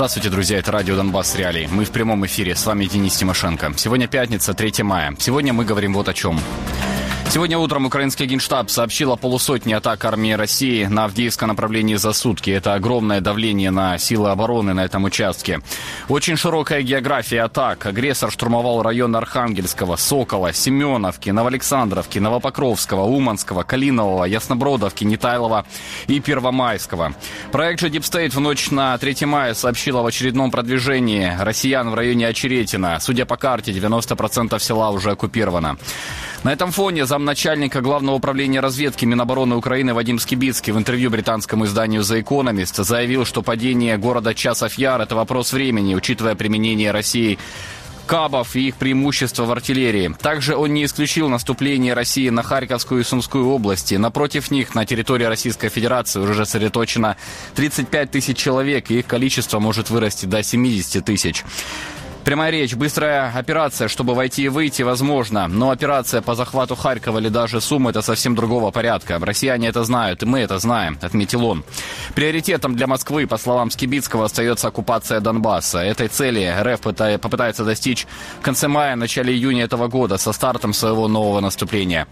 Здравствуйте, друзья, это радио «Донбасс Реалии». Мы в прямом эфире, с вами Денис Тимошенко. Сегодня пятница, 3 мая. Сегодня мы говорим вот о чем. Сегодня утром украинский Генштаб сообщил о полусотне атак армии России на Авдеевском направлении за сутки. Это огромное давление на силы обороны на этом участке. Очень широкая география атак. Агрессор штурмовал районы Архангельского, Сокола, Семеновки, Новоалександровки, Новопокровского, Уманского, Калинового, Яснобродовки, Нетайлова и Первомайского. Проект же Deep State в ночь на 3 мая сообщил об очередном продвижении россиян в районе Очеретина. Судя по карте, 90% села уже оккупировано. На этом фоне замначальника Главного управления разведки Минобороны Украины Вадим Скибицкий в интервью британскому изданию The Economist заявил, что падение города Часов Яр – это вопрос времени, учитывая применение России кабов и их преимущество в артиллерии. Также он не исключил наступление России на Харьковскую и Сумскую области. Напротив них на территории Российской Федерации уже сосредоточено 35 тысяч человек, и их количество может вырасти до 70 тысяч. Прямая речь. Быстрая операция, чтобы войти и выйти, возможно. Но операция по захвату Харькова или даже Сумы – это совсем другого порядка. Россияне это знают, и мы это знаем, отметил он. Приоритетом для Москвы, по словам Скибицкого, остается оккупация Донбасса. Этой цели РФ попытается достичь в конце мая, начале июня этого года со стартом своего нового наступления.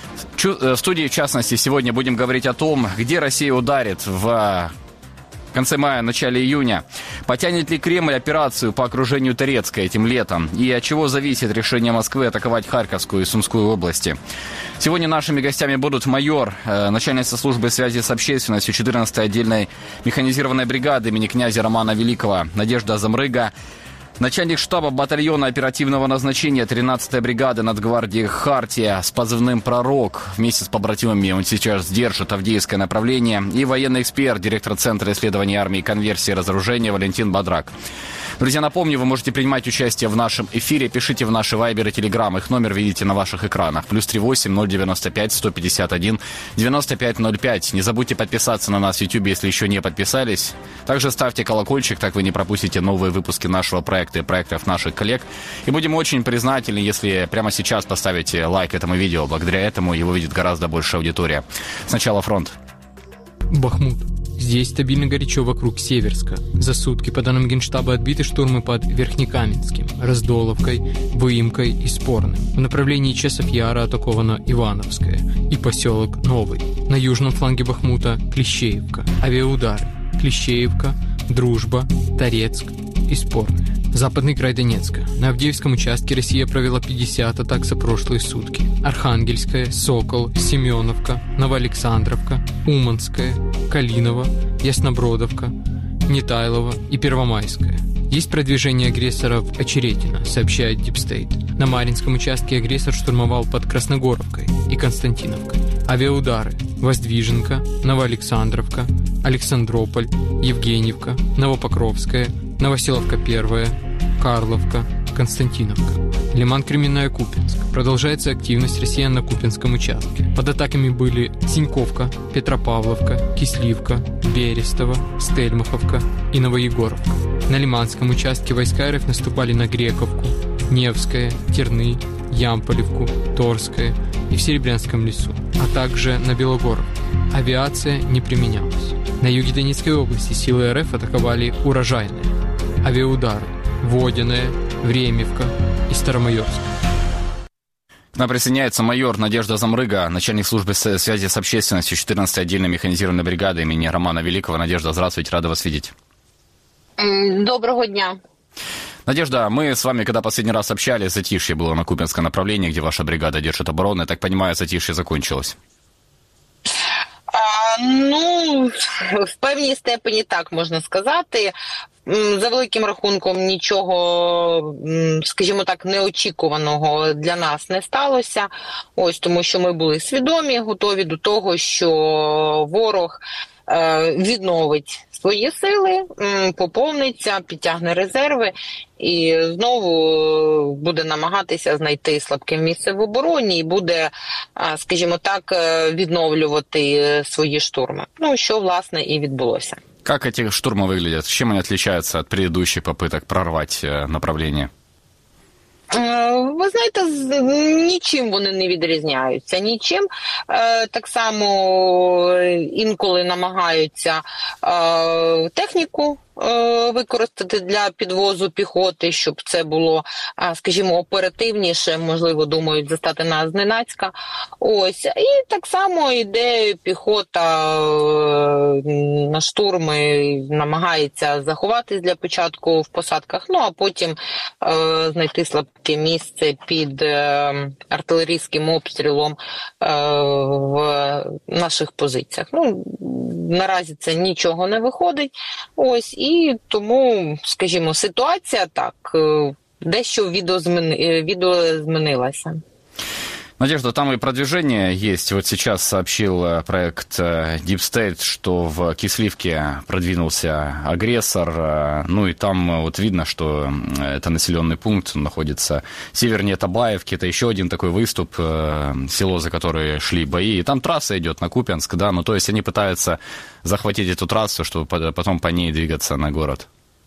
В студии, в частности, сегодня будем говорить о том, где Россия ударит в конце мая, начале июня. Потянет ли Кремль операцию по окружению Торецка этим летом? И от чего зависит решение Москвы атаковать Харьковскую и Сумскую области? Сегодня нашими гостями будут майор, начальница службы связи с общественностью 14-й отдельной механизированной бригады имени князя Романа Великого Надежда Замрыга, начальник штаба батальона оперативного назначения 13-й бригады Нацгвардии «Хартия» с позывным «Пророк». Вместе с побратимами он сейчас держит Авдеевское направление. И военный эксперт, директор Центра исследований армии, конверсии и разоружения Валентин Бадрак. Друзья, напомню, вы можете принимать участие в нашем эфире. Пишите в наши вайбер и телеграм. Их номер видите на ваших экранах. +38 095 151 9505. Не забудьте подписаться на нас в YouTube, если еще не подписались. Также ставьте колокольчик, так вы не пропустите новые выпуски нашего проекта и проектов наших коллег. И будем очень признательны, если прямо сейчас поставите лайк этому видео. Благодаря этому его видит гораздо больше аудитория. Сначала фронт. Бахмут. Здесь стабильно горячо вокруг Северска. За сутки, по данным Генштаба, отбиты штурмы под Верхнекаменским, Раздоловкой, Выемкой и Спорным. В направлении Часов Яра атакована Ивановская и поселок Новый. На южном фланге Бахмута – Клещеевка. Авиаудары – Клещеевка, Дружба, Торецк и Спорное. Западный край Донецка. На Авдеевском участке Россия провела 50 атак за прошлые сутки. Архангельская, Сокол, Семеновка, Новоалександровка, Уманская, Калиново, Яснобродовка, Нетайлова и Первомайская. Есть продвижение агрессора в Очеретино, сообщает Deep State. На Маринском участке агрессор штурмовал под Красногоровкой и Константиновкой. Авиаудары: Воздвиженка, Новоалександровка, Александрополь, Евгеньевка, Новопокровская, Новоселовка 1, Карловка, Константиновка. Лиман-Кременная-Купинск. Продолжается активность россиян на Купинском участке. Под атаками были Синьковка, Петропавловка, Кисливка, Берестово, Стельмаховка и Новоегоровка. На Лиманском участке войска РФ наступали на Грековку, Невское, Терны, Ямполевку, Торское и в Серебрянском лесу, а также на Белогоровку. Авиация не применялась. На юге Донецкой области силы РФ атаковали Урожайное, авиаудары, Водяное, Времевка и Старомайорск. К нам присоединяется майор Надежда Замрыга, начальник службы связи с общественностью 14-й отдельной механизированной бригады имени Романа Великого. Надежда, здравствуйте, рада вас видеть. Доброго дня. Надежда, мы с вами, когда последний раз общались, затишье было на Купинском направлении, где ваша бригада держит оборону. Я так понимаю, затишье закончилось. В певній степені так можна сказати. За великим рахунком нічого, скажімо так, неочікуваного для нас не сталося. Ось тому, що ми були свідомі, готові до того, що ворог відновить свої сили, поповниться, підтягне резерви і знову буде намагатися знайти слабке місце в обороні і буде, скажімо так, відновлювати свої штурми. Що, власне, і відбулося. Как эти штурмы выглядят? Чем они отличаются от предыдущих попыток прорвать направление? Ви знаєте, нічим вони не відрізняються, нічим. Так само інколи намагаються техніку використати для підвозу піхоти, щоб це було, скажімо, оперативніше, можливо, думають застати нас зненацька. Ось. І так само йде піхота на штурми, намагається заховатись для початку в посадках, ну а потім знайти слабке місце під артилерійським обстрілом в наших позиціях. Ну, наразі це нічого не виходить. Ось, і тому, скажімо, ситуація так, дещо відозмінилася. Надежда, там и продвижение есть. Вот сейчас сообщил проект Deep State, что в Кисливке продвинулся агрессор. Ну и там вот видно, что это населенный пункт, он находится севернее Табаевки. Это еще один такой выступ, село, за которое шли бои. И там трасса идет на Купянск, да, ну то есть они пытаются захватить эту трассу, чтобы потом по ней двигаться на город.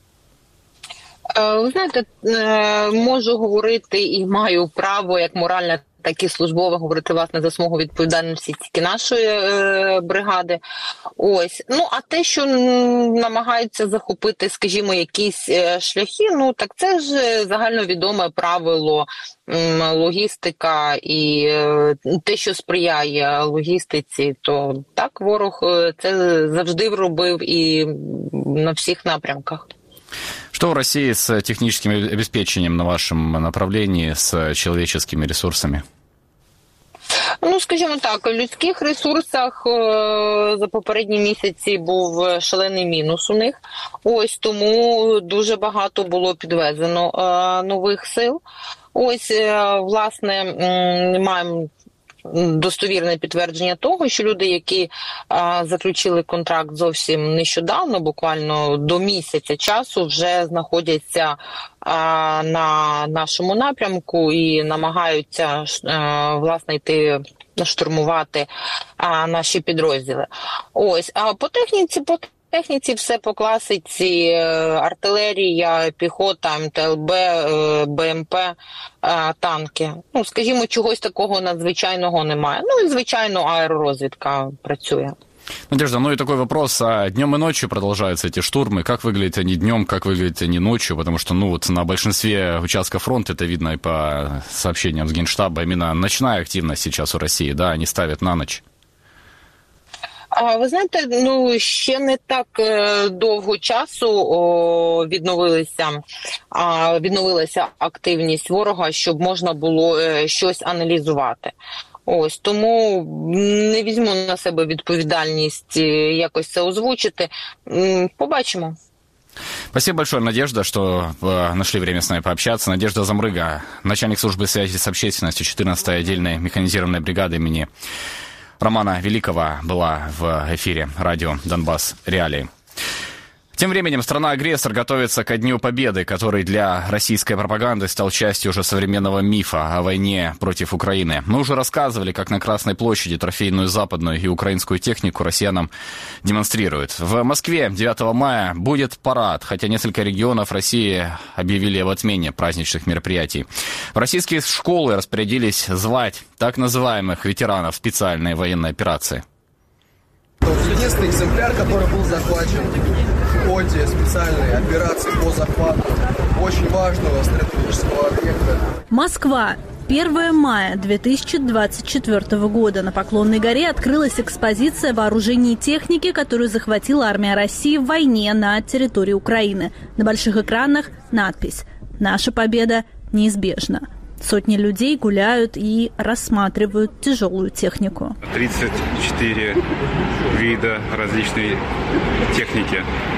Ви знаєте, можу говорити і маю право як моральне, так і службове говорити, власне, за смугу відповідальності тільки нашої бригади. Ось. Ну, а те, що намагаються захопити, скажімо, якісь шляхи, ну, так це ж загальновідоме правило логістика і те, що сприяє логістиці, то так ворог це завжди робив і на всіх напрямках. Что в России с техническим обеспечением на вашем направлении, с человеческими ресурсами? Ну, скажімо так, в людських ресурсах за попередні місяці був шалений мінус у них. Ось, тому дуже багато було підвезено нових сил. Ось, власне, маємо достовірне підтвердження того, що люди, які заключили контракт зовсім нещодавно, буквально до місяця часу, вже знаходяться на нашому напрямку і намагаються власне йти штурмувати наші підрозділи. Ось, а по техніці все по класиці: артилерія, піхота, МТЛБ, БМП, танки. Ну, скажімо, чогось такого надзвичайного немає. Ну і, звичайно, аеророзвідка працює. Надежда, ну и такой вопрос. А днем и ночью продолжаются эти штурмы? Как выглядят они днем, как выглядят они ночью? Потому что, ну вот на большинстве участков фронта, это видно и по сообщениям с Генштаба, именно ночная активность сейчас у России, да, они ставят на ночь. Ви знаєте, ну, ще не так довго часу відновилася активність ворога, щоб можна було щось аналізувати. Ось, тому не візьму на себе відповідальність якось це озвучити. Побачимо. Спасибо большое, Надежда, что нашли время с нами пообщаться. Надежда Замрыга, начальник службы связи с общественностью 14-й отдельной механизированной бригады имени Романа Великого была в эфире радио «Донбасс. Реалии». Тем временем страна-агрессор готовится ко Дню Победы, который для российской пропаганды стал частью уже современного мифа о войне против Украины. Мы уже рассказывали, как на Красной площади трофейную западную и украинскую технику россиянам демонстрируют. В Москве 9 мая будет парад, хотя несколько регионов России объявили об отмене праздничных мероприятий. В российские школы распорядились звать так называемых ветеранов специальной военной операции. Единственный экземпляр, который был захвачен в ходе специальной операции по захвату очень важного стратегического объекта. Москва. 1 мая 2024 года на Поклонной горе открылась экспозиция вооружений и техники, которую захватила армия России в войне на территории Украины. На больших экранах надпись «Наша победа неизбежна». Сотни людей гуляют и рассматривают тяжелую технику. 34 вида различной техники.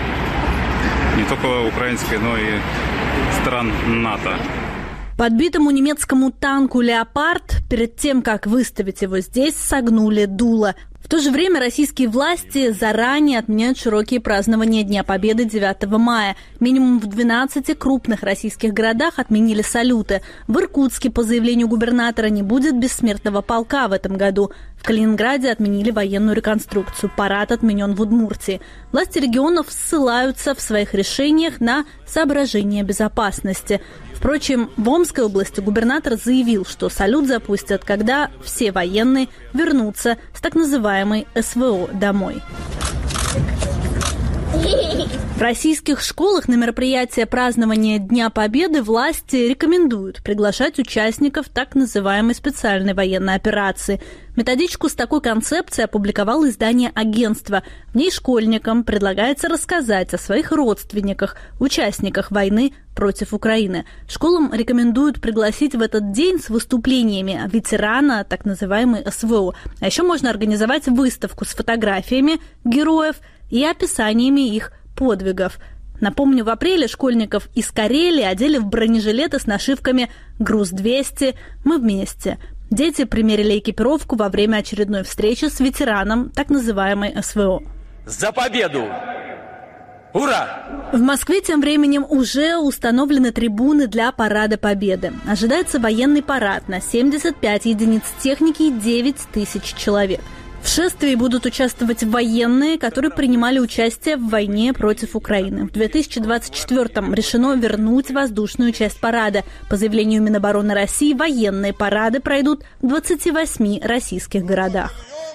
Не только украинской, но и стран НАТО. Подбитому немецкому танку «Леопард» перед тем, как выставить его здесь, согнули дуло. В то же время российские власти заранее отменяют широкие празднования Дня Победы 9 мая. Минимум в 12 крупных российских городах отменили салюты. В Иркутске, по заявлению губернатора, не будет бессмертного полка в этом году. В Калининграде отменили военную реконструкцию. Парад отменен в Удмуртии. Власти регионов ссылаются в своих решениях на соображения безопасности. Впрочем, в Омской области губернатор заявил, что салют запустят, когда все военные вернутся с так называемой СВО домой. В российских школах на мероприятия празднования Дня Победы власти рекомендуют приглашать участников так называемой специальной военной операции. Методичку с такой концепцией опубликовало издание «Агентство». В ней школьникам предлагается рассказать о своих родственниках, участниках войны против Украины. Школам рекомендуют пригласить в этот день с выступлениями ветерана, так называемый СВО. А еще можно организовать выставку с фотографиями героев и описаниями их подвигов. Напомню, в апреле школьников из Карелии одели в бронежилеты с нашивками «Груз-200. Мы вместе». Дети примерили экипировку во время очередной встречи с ветераном так называемой СВО. За победу! Ура! В Москве тем временем уже установлены трибуны для Парада Победы. Ожидается военный парад на 75 единиц техники и 9 тысяч человек. В шествии будут участвовать военные, которые принимали участие в войне против Украины. В 2024-м решено вернуть воздушную часть парада. По заявлению Минобороны России, военные парады пройдут в 28 российских городах.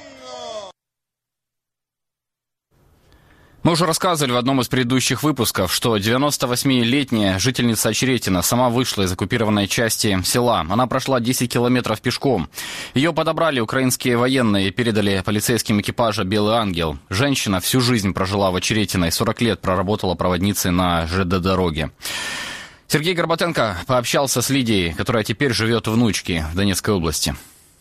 Мы уже рассказывали в одном из предыдущих выпусков, что 98-летняя жительница Очеретина сама вышла из оккупированной части села. Она прошла 10 километров пешком. Ее подобрали украинские военные и передали полицейским экипажа «Белый ангел». Женщина всю жизнь прожила в Очеретино и 40 лет проработала проводницей на ЖД-дороге. Сергей Горбатенко пообщался с Лидией, которая теперь живет в Внучке в Донецкой области.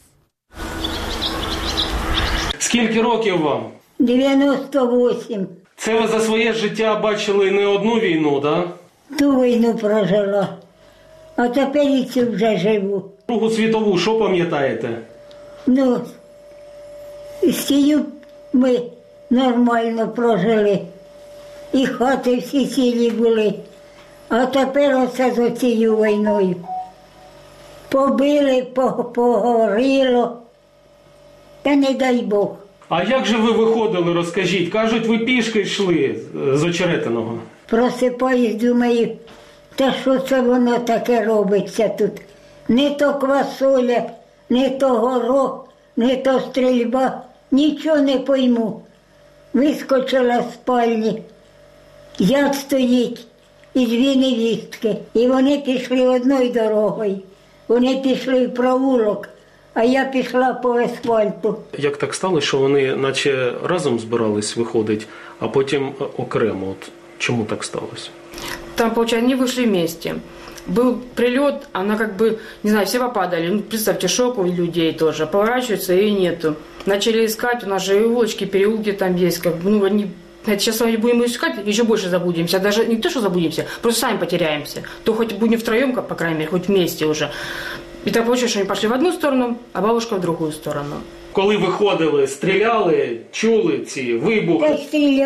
Скільки років вам? 98. Це ви за своє життя бачили не одну війну, так? Ту війну прожила, а тепер і цю вже живу. Другу світову, що пам'ятаєте? Ну, стію ми нормально прожили. І хати всі цілі були. А тепер оце з оцією війною. Побили, погоріло. Та не дай Бог. А як же ви виходили, розкажіть? Кажуть, ви пішки йшли з Очеретиного. Просипаюсь, думаю, та що це воно таке робиться тут? Не то квасоля, не то горох, не то стрільба, нічого не пойму. Вискочила з спальні, зять стоїть і дві невістки. І вони пішли одною дорогою, вони пішли в провулок. А я пішла по асфальту. Як так стало, що вони наче разом збирались виходить, а потім окремо? От чому так сталося? Там, получается, они вышли вместе. Был прилет, она как бы, не знаю, все попадали. Ну, представьте, шок у людей тоже. Поворачиваются, и нету. Начали искать, у нас же и улочки, переулки там есть. Как бы, ну, они... Сейчас с вами будем искать, еще больше заблудимся. Даже не то, что заблудимся, просто сами потеряемся. То хоть будем втроем, по крайней мере, хоть вместе уже. І так вийшло, що вони пішли в одну сторону, а бабушка в другу сторону. Коли виходили, стріляли, чули ці вибухи? Та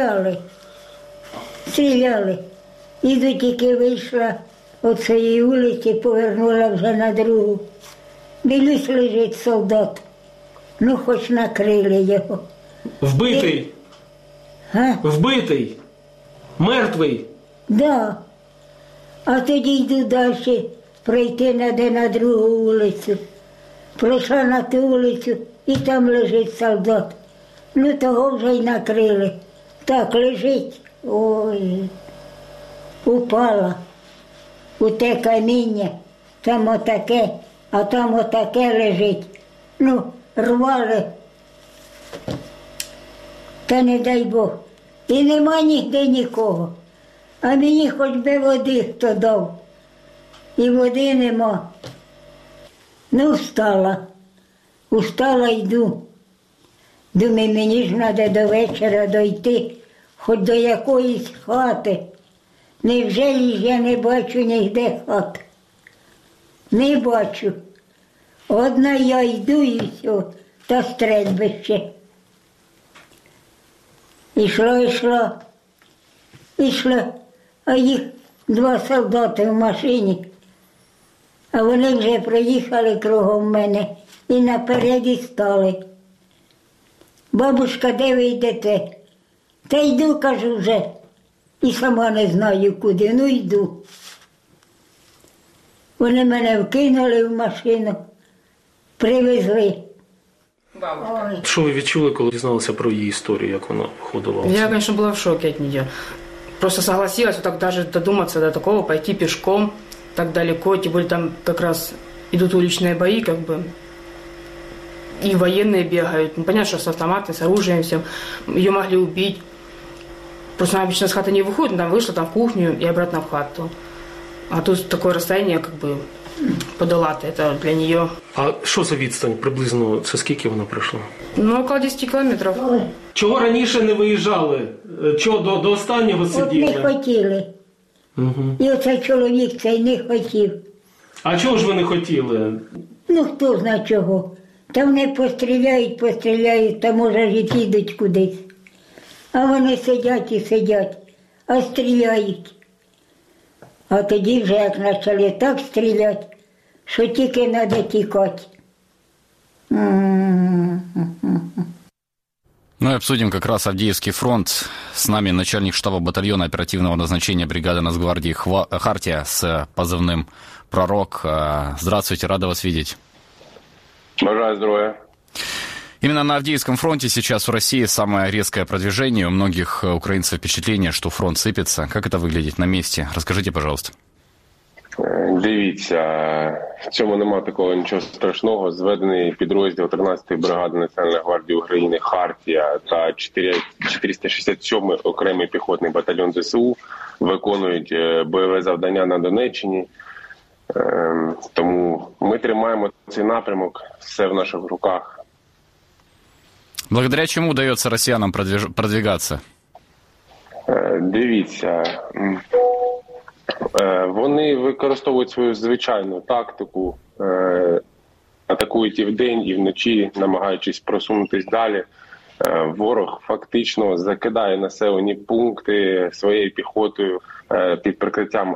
стріляли. І до тільки вийшла від цієї вулиці, повернула вже на другу. Дивлюсь, лежить солдат. Ну, хоч накрили його. Вбитий? Вбитий? Мертвий? Да. А тоді йду далі. Пройти на другу вулицю. Пройшла на ту вулицю, і там лежить солдат. Ну, того вже й накрили. Так, лежить. Ой, упала. У те каміння, там отаке, а там отаке лежить. Ну, рвали. Та не дай Бог. І нема ніде нікого. А мені хоч би води хто дав. І води нема. Ну, устала йду. Думаю, мені ж треба до вечора дойти, хоч до якоїсь хати. Невже я не бачу ніде хат? Не бачу. Одна я йду і все, та стрельбище. Ішла, а їх 2 солдати в машині. А вони вже проїхали кругом мене і напереді стали. Бабушка, де ви йдете? Та йду, кажу вже. І сама не знаю куди, ну йду. Вони мене вкинули в машину, привезли. Що ви відчули, коли дізналися про її історію, як вона ходила? Я, конечно, была в шоке от нее. Просто согласилась вот так даже додуматься до такого, пойти пешком так далеко, тем более там как раз идут уличные бои, как бы, и военные бегают. Ну, понятно, что с автоматом, с оружием всем. Ее могли убить. Просто она обычно с хаты не выходит, она вышла там в кухню и обратно в хату. А тут такое расстояние, как бы, подолати, це для неї. А що за відстань приблизно, це скільки вона пройшла? Ну, около 10 кілометрів. Чого раніше не виїжджали? Чого до останнього сиділи? От не хотіли. Угу. І оцей чоловік цей не хотів. А чого ж ви не хотіли? Ну, хто знає чого. Та вони постріляють, та може ж і підуть кудись. А вони сидять, а стріляють. А тоді вже як почали так стріляти, що тільки треба тікати. Ну и обсудим как раз Авдеевский фронт. С нами начальник штаба батальона оперативного назначения бригады Нацгвардии «Хартия» с позывным «Пророк». Здравствуйте, рада вас видеть. Бажаю здоровья. Именно на Авдеевском фронте сейчас в России самое резкое продвижение. У многих украинцев впечатление, что фронт сыпется. Как это выглядит на месте? Расскажите, пожалуйста. Дивіться, в цьому нема такого нічого страшного. Зведений підрозділ 13-ї бригади Національної гвардії України «Хартія» та 467-й окремий піхотний батальйон ЗСУ виконують бойове завдання на Донеччині. Тому ми тримаємо цей напрямок, все в наших руках. Благодаря чему удается россиянам продвигаться? Дивіться, вони використовують свою звичайну тактику, атакують і вдень, і вночі, намагаючись просунутись далі. Ворог фактично закидає населені пункти своєю піхотою під прикриттям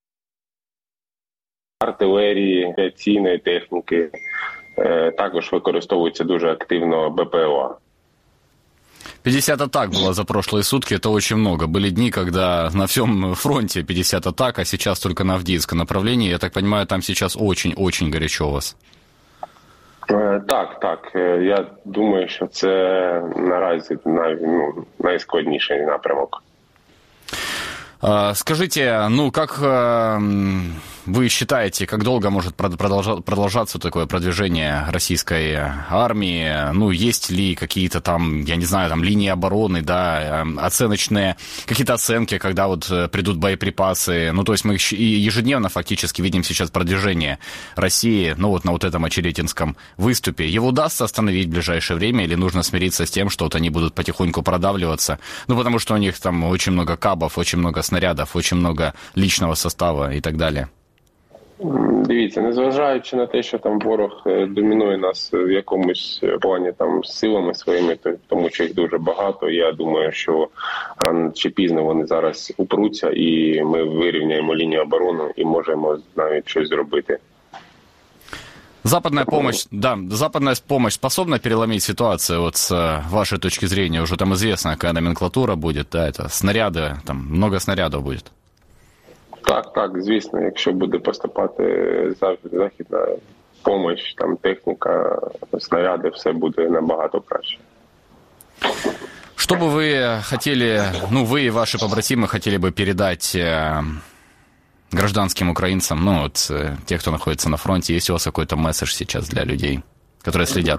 артилерії, авіаційної техніки. Також використовується дуже активно БПЛА. 50 атак было за прошлые сутки, это очень много. Были дни, когда на всем фронте 50 атак, а сейчас только на Авдеевском направлении. Я так понимаю, там сейчас очень-очень горячо у вас. Так. Я думаю, що це наразі найскладніший напрямок. Скажите, как вы считаете, как долго может продолжаться такое продвижение российской армии? Есть ли какие-то там, я не знаю, там линии обороны, да, оценочные, какие-то оценки, когда вот придут боеприпасы? То есть мы ежедневно фактически видим сейчас продвижение России, на вот этом Очеретинском выступе. Его удастся остановить в ближайшее время или нужно смириться с тем, что вот они будут потихоньку продавливаться? Потому что у них там очень много кабов, очень много снарядов, очень много личного состава и так далее. Дивіться, незважаючи на те, що там ворог домінує нас в якомусь плані там силами своїми, тому що їх дуже багато, я думаю, що рано чи пізно вони зараз упруться і ми вирівняємо лінію оборони і можемо навіть щось зробити. Западная помощь способна переломить ситуацию, вот с вашей точки зрения, уже там известно, какая номенклатура будет, да, это снаряды, там много снарядов будет. Так, звісно, якщо буде поступати західна допомога, там техніка, снаряди, все буде набагато краще. Что бы вы хотели, вы и ваши побратимы хотели бы передать гражданским украинцам, те, кто находится на фронте, есть у вас какой-то месседж сейчас для людей, которые следят?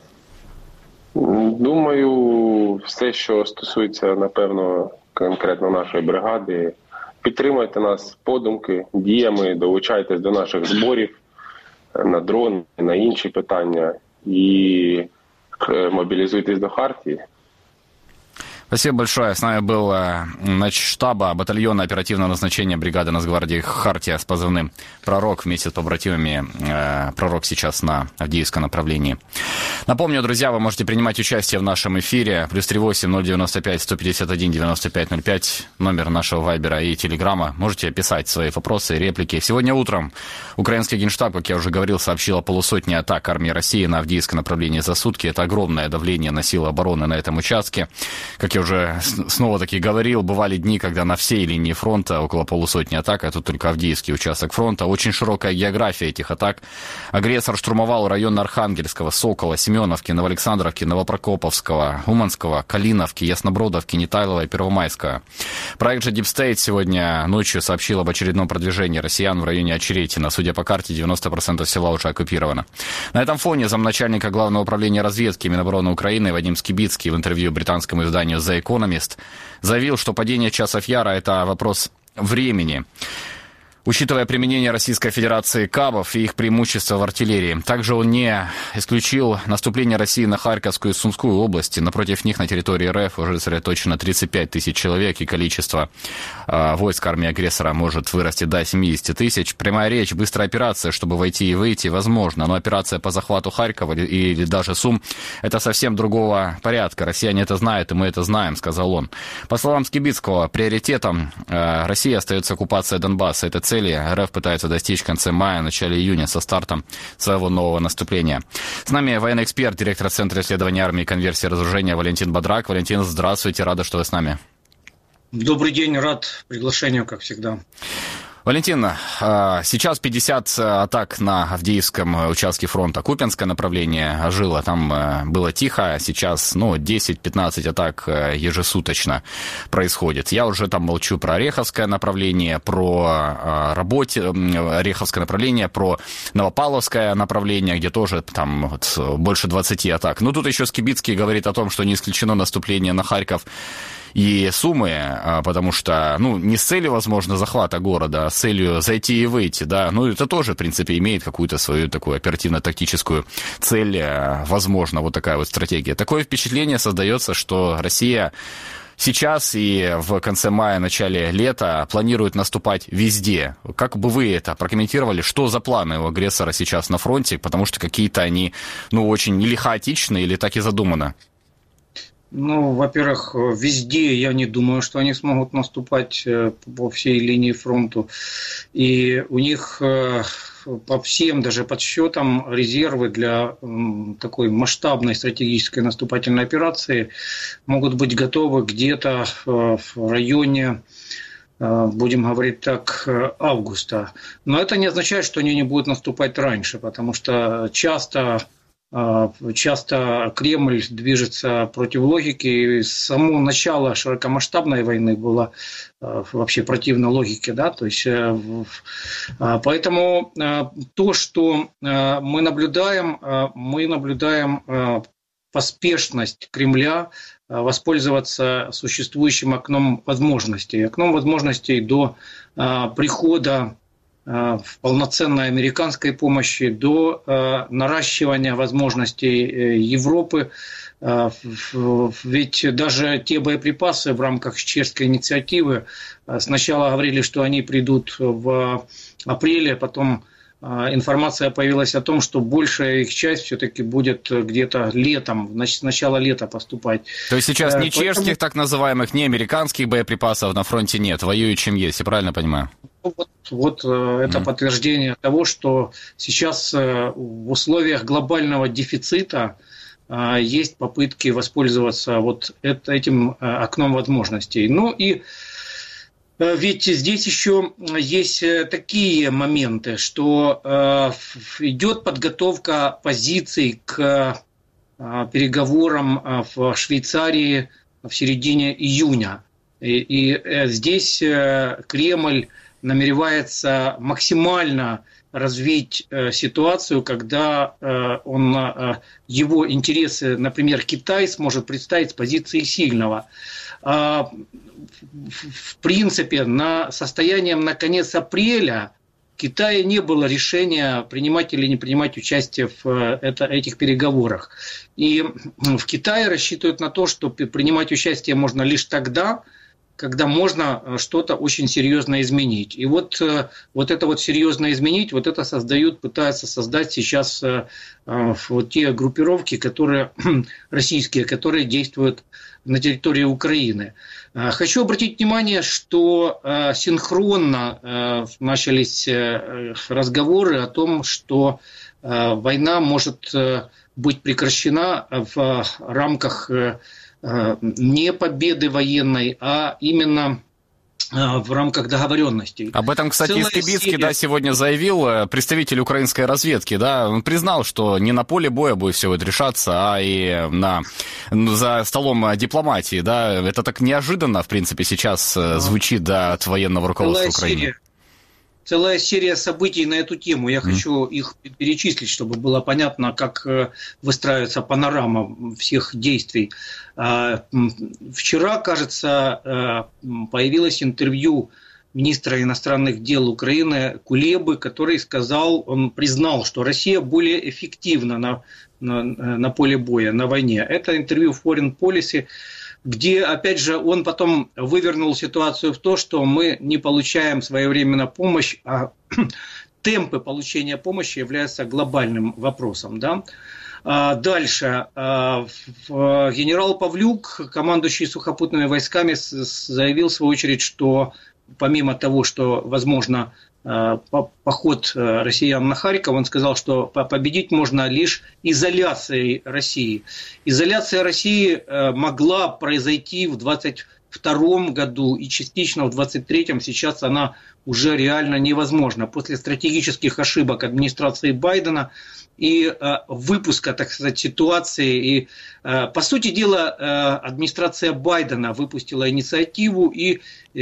Думаю, все, що стосується, напевно, конкретно нашої бригади, підтримуйте нас подумки, діями, долучайтесь до наших зборів на дрони, на інші питання і мобілізуйтесь до Хартії. Спасибо большое. С нами был начштаба батальона оперативного назначения бригады Нацгвардии «Хартия» с позывным «Пророк» вместе с побратимами. «Пророк» сейчас на Авдеевском направлении. Напомню, друзья, вы можете принимать участие в нашем эфире. +38 095 151 95 05, номер нашего вайбера и телеграма. Можете писать свои вопросы и реплики. Сегодня утром украинский генштаб, как я уже говорил, сообщил о полусотни атак армии России на Авдеевском направлении за сутки. Это огромное давление на силы обороны на этом участке. Как я уже снова-таки говорил, бывали дни, когда на всей линии фронта около полусотни атак, а тут только Авдеевский участок фронта. Очень широкая география этих атак. Агрессор штурмовал район Архангельского, Сокола, Семеновки, Новоалександровки, Новопрокоповского, Уманского, Калиновки, Яснобродовки, Нетайлова и Первомайского. Проект же Deep State сегодня ночью сообщил об очередном продвижении россиян в районе Очеретина. Судя по карте, 90% села уже оккупировано. На этом фоне замначальника Главного управления разведки Минобороны Украины Вадим Скибицкий в интервью британскому изданию The Economist заявил, что падение часов Яра – это вопрос времени, учитывая применение Российской Федерации КАБов и их преимущества в артиллерии. Также он не исключил наступление России на Харьковскую и Сумскую области. Напротив них на территории РФ уже сосредоточено 35 тысяч человек, и количество войск армии агрессора может вырасти до 70 тысяч. Прямая речь, быстрая операция, чтобы войти и выйти, возможно. Но операция по захвату Харькова или даже Сум – это совсем другого порядка. Россияне это знают, и мы это знаем, сказал он. По словам Скибицкого, приоритетом России остается оккупация Донбасса. Это цель РФ пытается достичь в конце мая, начале июня со стартом своего нового наступления. С нами военный эксперт, директор Центра исследования армии и конверсии и разоружения Валентин Бадрак. Валентин, здравствуйте, рада, что вы с нами. Добрый день, рад приглашению, как всегда. Валентин, сейчас 50 атак на Авдеевском участке фронта. Купянское направление ожило, там было тихо, сейчас 10-15 атак ежесуточно происходит. Я уже там молчу про Ореховское направление, про Ореховское направление, про Новопавловское направление, где тоже там больше 20 атак. Ну, тут еще Скибицкий говорит о том, что не исключено наступление на Харьков и Сумы, потому что, не с целью, возможно, захвата города, а с целью зайти и выйти, да, это тоже, в принципе, имеет какую-то свою такую оперативно-тактическую цель, возможно, вот такая вот стратегия. Такое впечатление создается, что Россия сейчас и в конце мая, начале лета планирует наступать везде. Как бы вы это прокомментировали? Что за планы у агрессора сейчас на фронте? Потому что какие-то они, очень или хаотичные, или так и задумано. Во-первых, везде я не думаю, что они смогут наступать по всей линии фронта. И у них по всем даже подсчетам резервы для такой масштабной стратегической наступательной операции могут быть готовы где-то в районе, будем говорить так, августа. Но это не означает, что они не будут наступать раньше, потому что часто Кремль движется против логики, и с самого начала широкомасштабной войны было вообще противно логике, да, то есть поэтому то, что мы наблюдаем поспешность Кремля воспользоваться существующим окном возможностей до прихода в полноценной американской помощи, до наращивания возможностей Европы. Ведь даже те боеприпасы в рамках чешской инициативы сначала говорили, что они придут в апреле, потом информация появилась о том, что большая их часть все-таки будет где-то летом, с начала лета поступать. То есть сейчас ни чешских так называемых, ни американских боеприпасов на фронте нет, воюют чем есть, я правильно понимаю? Вот это подтверждение того, что сейчас в условиях глобального дефицита есть попытки воспользоваться вот этим окном возможностей. И ведь здесь еще есть такие моменты, что идет подготовка позиций к переговорам в Швейцарии в середине июня. И здесь Кремль намеревается максимально развить ситуацию, когда его интересы, например, Китай сможет представить с позиции сильного. В принципе, состоянием на конец апреля в Китае не было решения, принимать или не принимать участие в этих переговорах. И в Китае рассчитывают на то, что принимать участие можно лишь тогда, когда можно что-то очень серьезно изменить. И вот это серьезно изменить, это пытаются создать сейчас те группировки, российские, которые действуют на территории Украины. Хочу обратить внимание, что синхронно начались разговоры о том, что война может быть прекращена в рамках не победы военной, а именно в рамках договоренностей. Об этом, кстати, Истребицкий, да, сегодня заявил, представитель украинской разведки, да, он признал, что не на поле боя будет все это решаться, а и за столом дипломатии, да, это так неожиданно, в принципе, сейчас звучит, да, от военного руководства Украины. Целая серия событий на эту тему. Я хочу их перечислить, чтобы было понятно, как выстраивается панорама всех действий. Вчера, кажется, появилось интервью министра иностранных дел Украины Кулебы, который он признал, что Россия более эффективна на поле боя, на войне. Это интервью Foreign Policy, где, опять же, он потом вывернул ситуацию в то, что мы не получаем своевременно помощь, а темпы получения помощи являются глобальным вопросом. Да? Дальше. Генерал Павлюк, командующий сухопутными войсками, заявил, в свою очередь, что помимо того, что, возможно, поход россиян на Харьков, он сказал, что победить можно лишь изоляцией России. Изоляция России могла произойти в 2022 году и частично в 2023. Сейчас она уже реально невозможна. После стратегических ошибок администрации Байдена и выпуска, так сказать, ситуации. И, по сути дела, администрация Байдена выпустила инициативу и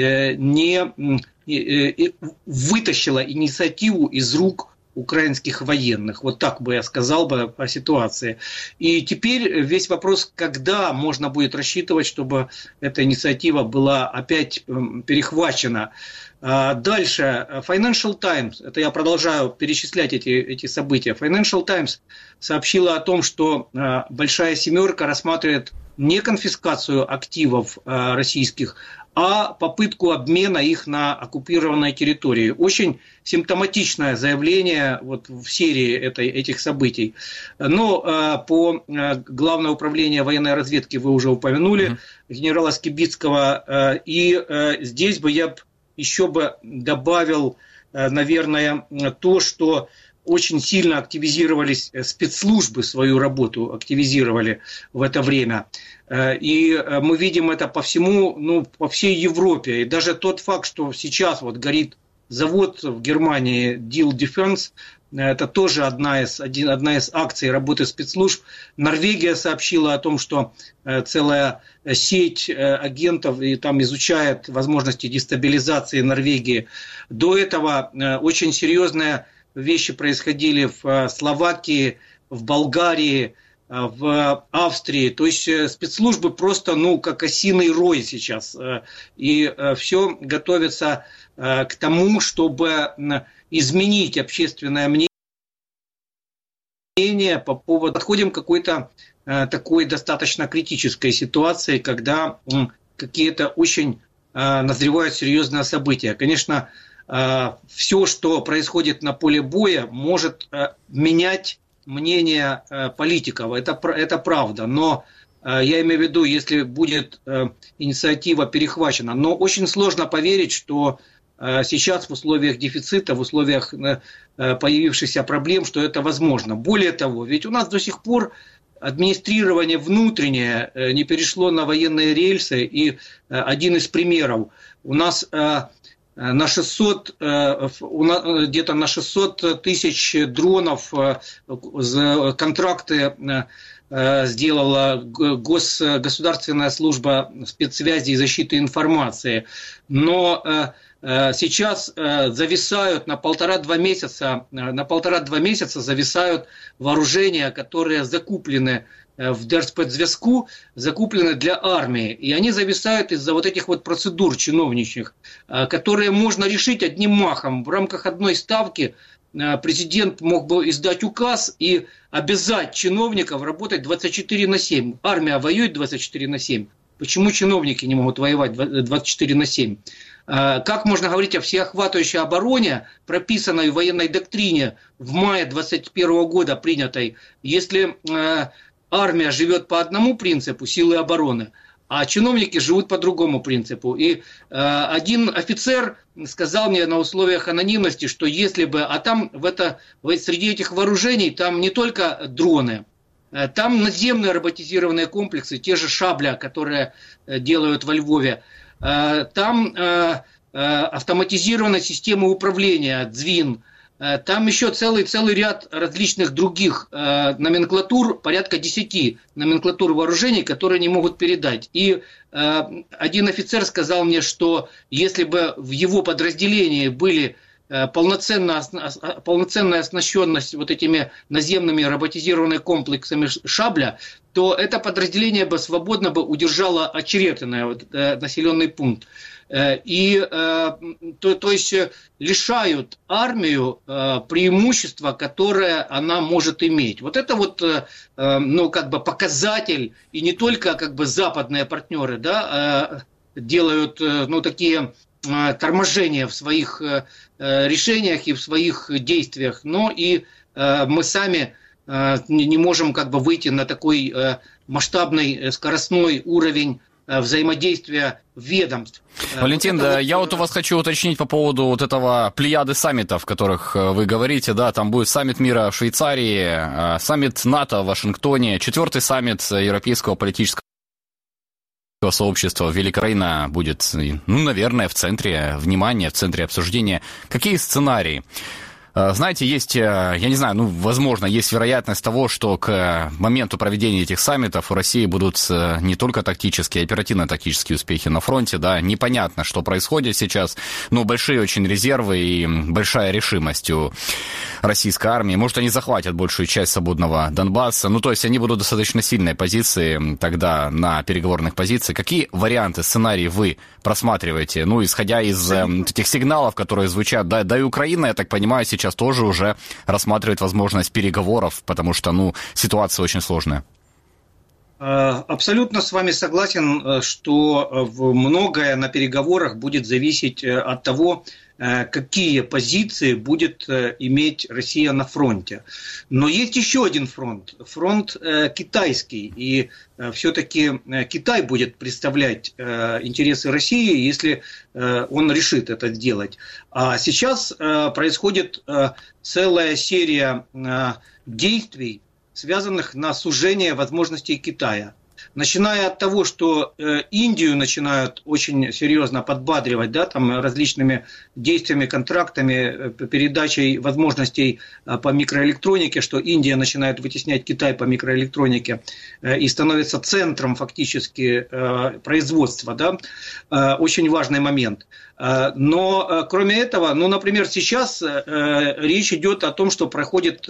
вытащила инициативу из рук украинских военных. Вот так бы я сказал бы о ситуации. И теперь весь вопрос, когда можно будет рассчитывать, чтобы эта инициатива была опять перехвачена. Дальше. Financial Times, это я продолжаю перечислять эти события. Financial Times сообщила о том, что Большая Семерка рассматривает не конфискацию активов российских, а попытку обмена их на оккупированной территории. Очень симптоматичное заявление вот в серии этих событий. Но по Главное управление военной разведки вы уже упомянули, генерала Скибицкого. И здесь бы я еще бы добавил, наверное, то, что очень сильно активизировались спецслужбы, свою работу активизировали в это время. И мы видим это по всей Европе. И даже тот факт, что сейчас вот горит завод в Германии Diehl Defense, это тоже одна из акций работы спецслужб. Норвегия сообщила о том, что целая сеть агентов и там изучает возможности дестабилизации Норвегии. До этого очень серьезные вещи происходили в Словакии, в Болгарии, в Австрии. То есть спецслужбы просто, как осиный рой сейчас. И все готовится к тому, чтобы изменить общественное мнение по поводу... Подходим к какой-то такой достаточно критической ситуации, когда какие-то очень назревают серьезные события. Конечно, все, что происходит на поле боя, может менять мнение политиков. Это правда. Но я имею в виду, если будет инициатива перехвачена. Но очень сложно поверить, что сейчас в условиях дефицита, в условиях появившихся проблем, что это возможно. Более того, ведь у нас до сих пор администрирование внутреннее не перешло на военные рельсы. И один из примеров. У нас где-то на 600 тысяч дронов контракты сделала Государственная служба спецсвязи и защиты информации. Но сейчас зависают на полтора-два месяца зависают вооружения, которые закуплены в Держспецзв'язку, закуплены для армии. И они зависают из-за вот этих вот процедур чиновничьих, которые можно решить одним махом. В рамках одной ставки президент мог бы издать указ и обязать чиновников работать 24/7. Армия воюет 24/7. Почему чиновники не могут воевать 24/7? Как можно говорить о всеохватывающей обороне, прописанной в военной доктрине в мае 2021 года принятой, если армия живет по одному принципу, силы обороны, а чиновники живут по другому принципу. И один офицер сказал мне на условиях анонимности, что если бы, а там среди этих вооружений там не только дроны, там наземные роботизированные комплексы, те же «Шабля», которые делают во Львове, там автоматизированной системы управления ДЗВИН. Там еще целый ряд различных других номенклатур, порядка 10 номенклатур вооружений, которые они могут передать. И один офицер сказал мне, что если бы в его подразделении были полноценная оснащенность вот этими наземными роботизированными комплексами «Шабля», то это подразделение бы свободно бы удержало очеретиное населенный пункт. И то есть лишают армию преимущества, которое она может иметь. Вот это вот показатель, и не только западные партнеры делают такие торможения в своих решениях и в своих действиях, но и мы сами не можем выйти на такой масштабный скоростной уровень взаимодействия ведомств. Валентин, я вот у вас хочу уточнить по поводу вот этого плеяды саммитов, о которых вы говорите, да, там будет саммит мира в Швейцарии, саммит НАТО в Вашингтоне, 4-й саммит Европейского политического сообщества в Великороина будет, наверное, в центре внимания, в центре обсуждения. Какие сценарии? Знаете, есть, я не знаю, возможно, есть вероятность того, что к моменту проведения этих саммитов у России будут не только тактические, а оперативно-тактические успехи на фронте, да, непонятно, что происходит сейчас, но большие очень резервы и большая решимость у российской армии. Может, они захватят большую часть свободного Донбасса, то есть они будут достаточно сильной позиции тогда на переговорных позициях. Какие варианты, сценарии вы просматриваете, исходя из этих сигналов, которые звучат, да и Украина, я так понимаю, сейчас тоже уже рассматривает возможность переговоров, потому что, ситуация очень сложная. Абсолютно с вами согласен, что многое на переговорах будет зависеть от того, какие позиции будет иметь Россия на фронте. Но есть еще один фронт китайский, и все-таки Китай будет представлять интересы России, если он решит это сделать. А сейчас происходит целая серия действий, связанных на сужение возможностей Китая. Начиная от того, что Индию начинают очень серьезно подбадривать, различными действиями, контрактами, передачей возможностей по микроэлектронике, что Индия начинает вытеснять Китай по микроэлектронике и становится центром фактически производства. Очень важный момент. Но кроме этого, например, сейчас речь идет о том, что проходит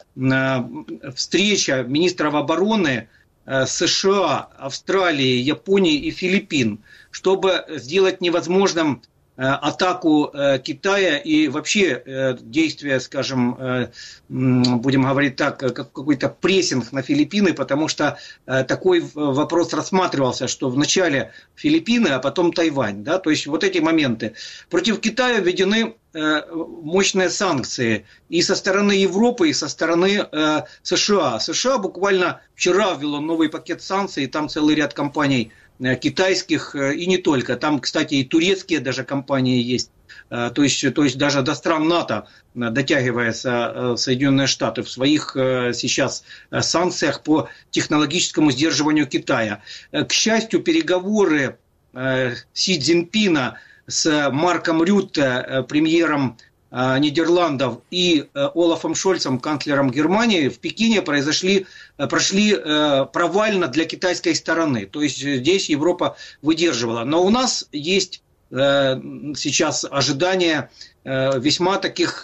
встреча министров обороны США, Австралии, Японии и Филиппин, чтобы сделать невозможным атаку Китая и вообще действия, скажем, будем говорить так, какой-то прессинг на Филиппины, потому что такой вопрос рассматривался, что вначале Филиппины, а потом Тайвань. То есть вот эти моменты. Против Китая введены мощные санкции и со стороны Европы, и со стороны США. США буквально вчера ввело новый пакет санкций, и там целый ряд компаний китайских и не только. Там, кстати, и турецкие даже компании есть. То есть даже до стран НАТО дотягиваются Соединенные Штаты в своих сейчас санкциях по технологическому сдерживанию Китая. К счастью, переговоры Си Цзиньпина с Марком Рютте, премьером Нидерландов, и Олафом Шольцем, канцлером Германии, в Пекине прошли провально для китайской стороны. То есть здесь Европа выдерживала. Но у нас есть сейчас ожидания весьма таких,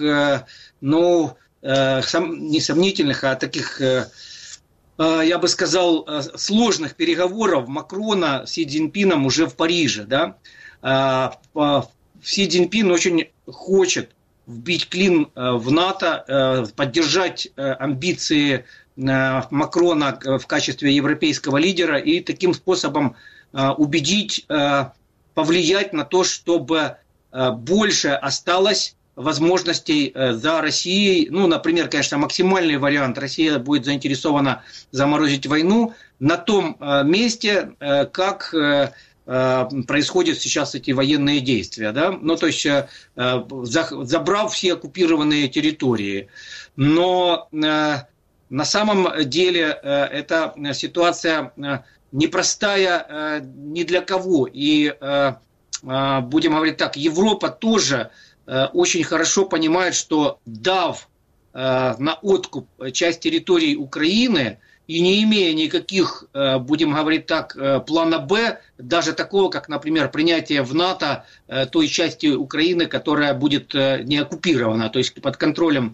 несомнительных, а таких, я бы сказал, сложных переговоров Макрона с Си Цзиньпином уже в Париже. Си Цзиньпин очень хочет вбить клин в НАТО, поддержать амбиции Макрона в качестве европейского лидера и таким способом убедить, повлиять на то, чтобы больше осталось возможностей за Россией. Например, конечно, максимальный вариант: Россия будет заинтересована заморозить войну на том месте, как происходят сейчас эти военные действия, то есть забрав все оккупированные территории. Но на самом деле эта ситуация непростая ни для кого. И будем говорить так, Европа тоже очень хорошо понимает, что дав на откуп часть территории Украины и не имея никаких, будем говорить так, плана «Б», даже такого, как, например, принятие в НАТО той части Украины, которая будет не оккупирована, то есть под контролем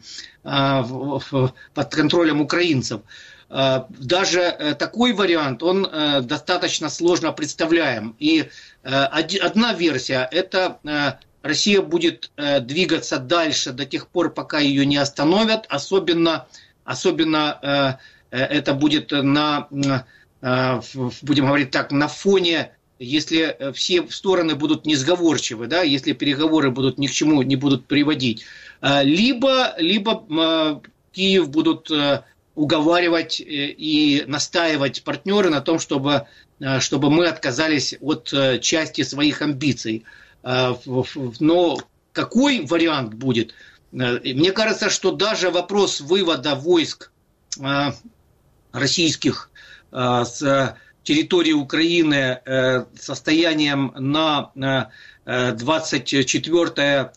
украинцев. Даже такой вариант, он достаточно сложно представляем. И одна версия – это Россия будет двигаться дальше до тех пор, пока ее не остановят. Особенно это будет будем говорить так, на фоне, если все стороны будут несговорчивы, да, если переговоры ни к чему не будут приводить. Либо Киев будут уговаривать и настаивать партнеры на том, чтобы мы отказались от части своих амбиций. Но какой вариант будет? Мне кажется, что даже вопрос вывода войск российских с территории Украины состоянием на 24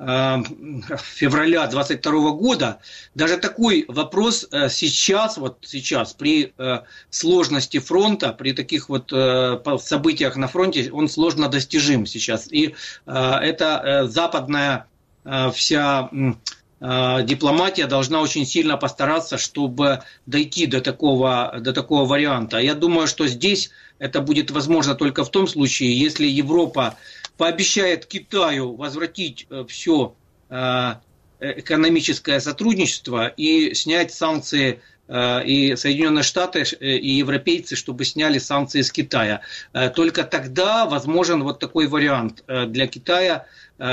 февраля 2022 года, даже такой вопрос сейчас при сложности фронта, при таких вот событиях на фронте, он сложно достижим сейчас. И это западная вся дипломатия должна очень сильно постараться, чтобы дойти до такого варианта. Я думаю, что здесь это будет возможно только в том случае, если Европа пообещает Китаю возвратить все экономическое сотрудничество и снять санкции, и Соединенные Штаты, и европейцы, чтобы сняли санкции с Китая. Только тогда возможен вот такой вариант для Китая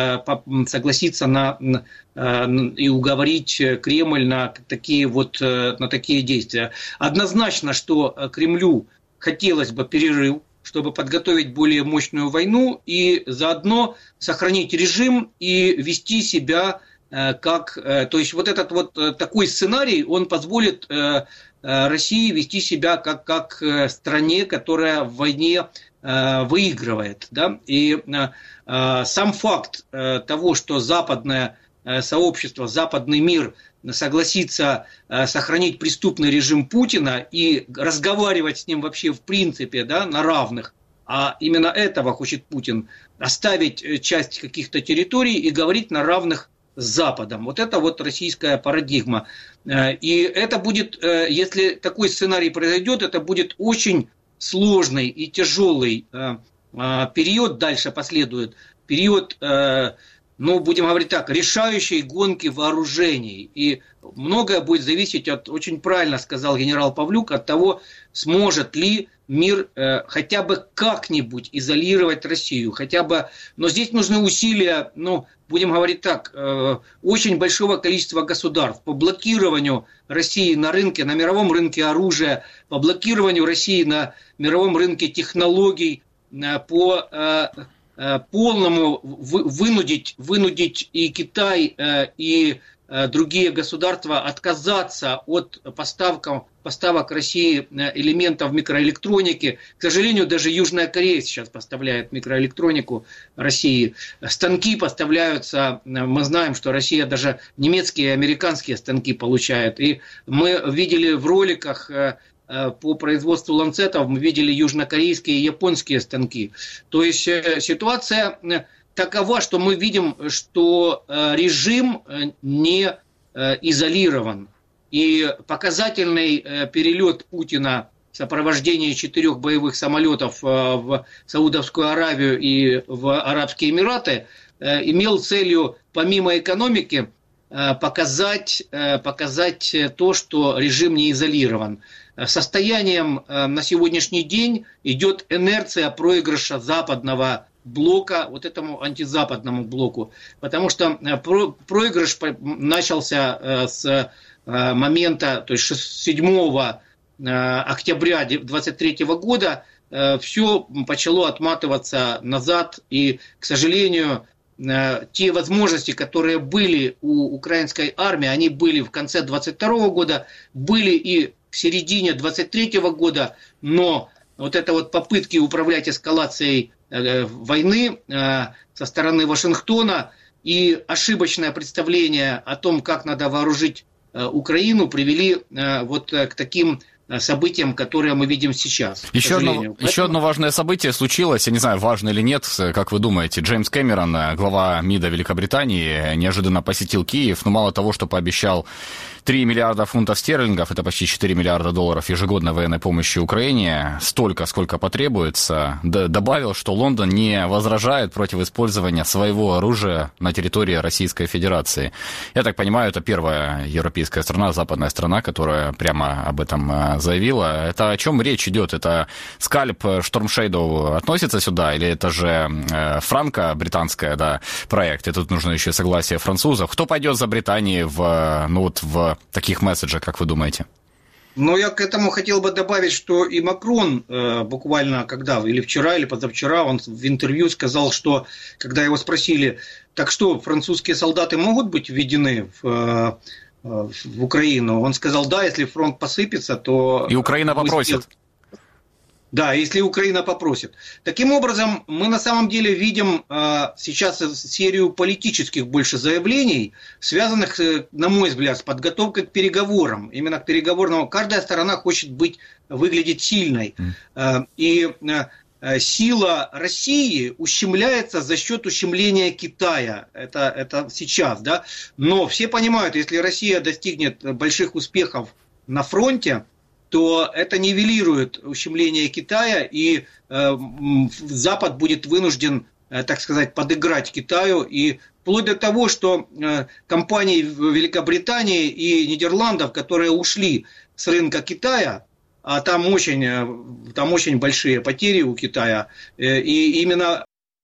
согласиться и уговорить Кремль на такие действия. Однозначно, что Кремлю хотелось бы перерыв, чтобы подготовить более мощную войну и заодно сохранить режим и вести себя то есть вот этот вот такой сценарий, он позволит России вести себя как стране, которая в войне выигрывает, да? И сам факт того, что западное сообщество, западный мир согласится сохранить преступный режим Путина и разговаривать с ним вообще в принципе, да, на равных, а именно этого хочет Путин, оставить часть каких-то территорий и говорить на равных с Западом. Вот это вот российская парадигма. И это будет, если такой сценарий произойдет, это будет очень сложный и тяжелый период, дальше последует период, будем говорить так, решающей гонки вооружений. И многое будет зависеть очень правильно сказал генерал Павлюк, от того, сможет ли мир хотя бы как-нибудь изолировать Россию, но здесь нужны усилия, будем говорить так, очень большого количества государств по блокированию России на мировом рынке оружия, по блокированию России на мировом рынке технологий, по полному вынудить и Китай, и другие государства отказаться от поставок России элементов микроэлектроники. К сожалению, даже Южная Корея сейчас поставляет микроэлектронику России. Станки поставляются, мы знаем, что Россия даже немецкие и американские станки получает. И мы видели в роликах по производству ланцетов, мы видели южнокорейские и японские станки. То есть ситуация такова, что мы видим, что режим не изолирован. И показательный перелет Путина в сопровождении 4 боевых самолетов в Саудовскую Аравию и в Арабские Эмираты имел целью, помимо экономики, показать то, что режим не изолирован. Состоянием на сегодняшний день идет инерция проигрыша западного блока, вот этому антизападному блоку. Потому что проигрыш начался с момента, то есть 7 октября 2023 года, все начало отматываться назад. И, к сожалению, те возможности, которые были у украинской армии, они были в конце 2022 года, были и в середине 2023 года, но вот это вот попытки управлять эскалацией войны со стороны Вашингтона и ошибочное представление о том, как надо вооружить Украину, привели вот к таким событиям, которые мы видим сейчас. Еще одно важное событие случилось, я не знаю, важно или нет, как вы думаете. Джеймс Кэмерон, глава МИДа Великобритании, неожиданно посетил Киев, но мало того, что пообещал 3 миллиарда фунтов стерлингов, это почти 4 миллиарда долларов ежегодной военной помощи Украине, столько, сколько потребуется, добавил, что Лондон не возражает против использования своего оружия на территории Российской Федерации. Я так понимаю, это первая европейская страна, западная страна, которая прямо об этом заявила. Это о чем речь идет? Это скальп Storm Shadow относится сюда? Или это же франко-британская, да, проект? И тут нужно еще согласие французов. Кто пойдет за Британией в таких месседжах, как вы думаете? Но я к этому хотел бы добавить, что и Макрон буквально или вчера, или позавчера, он в интервью сказал, что, когда его спросили, так что, французские солдаты могут быть введены в Украину, он сказал, да, если фронт посыпется, то... И Украина попросит. Да, если Украина попросит. Таким образом, мы на самом деле видим сейчас серию политических больше заявлений, связанных, на мой взгляд, с подготовкой к переговорам. Именно к переговорному. Каждая сторона хочет выглядеть сильной. И сила России ущемляется за счет ущемления Китая. Это сейчас, да. Но все понимают, если Россия достигнет больших успехов на фронте, то это нивелирует ущемление Китая, и Запад будет вынужден, так сказать, подыграть Китаю, и вплоть до того, что компании Великобритании и Нидерландов, которые ушли с рынка Китая, а там очень большие потери у Китая, и именно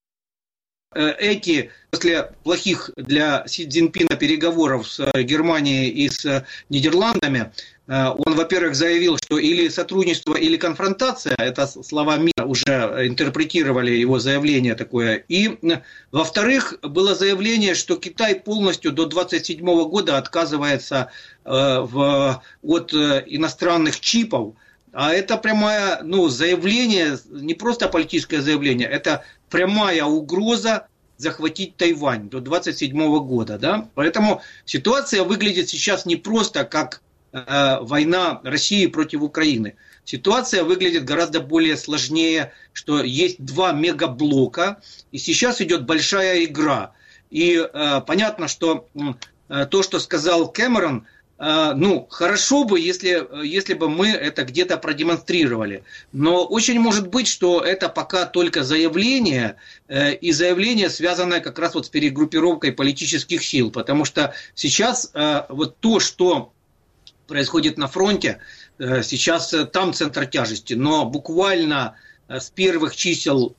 эти, после плохих для Си Цзиньпина переговоров с Германией и с Нидерландами, он, во-первых, заявил, что или сотрудничество, или конфронтация, это слова МИДа, уже интерпретировали его заявление такое. И, во-вторых, было заявление, что Китай полностью до 27 года отказывается от иностранных чипов. А это прямое заявление, не просто политическое заявление, это прямая угроза захватить Тайвань до 27 года. Да? Поэтому ситуация выглядит сейчас не просто как война России против Украины. Ситуация выглядит гораздо более сложнее, что есть два мегаблока, и сейчас идет большая игра. И понятно, что то, что сказал Кэмерон, хорошо бы, если бы мы это где-то продемонстрировали. Но очень может быть, что это пока только заявление, и заявление, связанное как раз с перегруппировкой политических сил. Потому что сейчас вот то, что происходит на фронте, сейчас там центр тяжести. Но буквально с первых чисел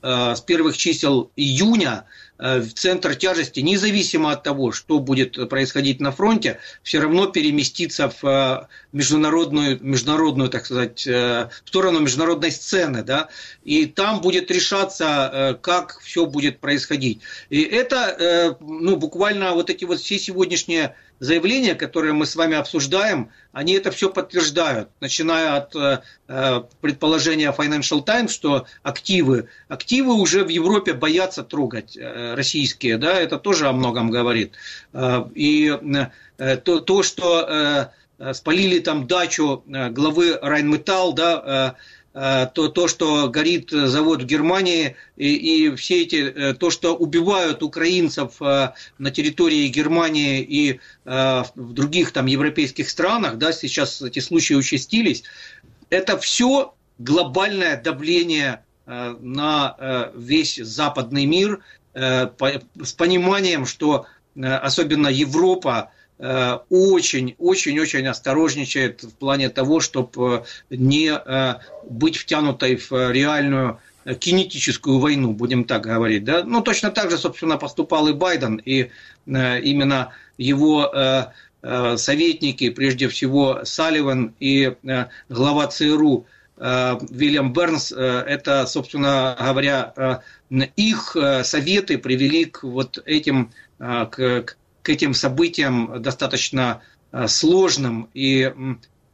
июня центр тяжести, независимо от того, что будет происходить на фронте, все равно переместится в международную, так сказать, в сторону международной сцены, да, и там будет решаться, как все будет происходить. И это, буквально вот эти вот все сегодняшние заявления, которые мы с вами обсуждаем, они это все подтверждают, начиная от предположения Financial Times, что активы уже в Европе боятся трогать российские, да, это тоже о многом говорит. И то, что спалили там дачу главы Райнметалл, да, то, что горит завод в Германии, и все эти, то, что убивают украинцев на территории Германии и в других там европейских странах, да, сейчас эти случаи участились, это все глобальное давление на весь западный мир, с пониманием, что особенно Европа очень-очень осторожничает в плане того, чтобы не быть втянутой в реальную кинетическую войну, будем так говорить. Да? Точно так же, собственно, поступал и Байден, и именно его советники, прежде всего Салливан и глава ЦРУ Уильям Бернс, это, собственно говоря, их советы привели к вот этим, к этим событиям достаточно сложным. И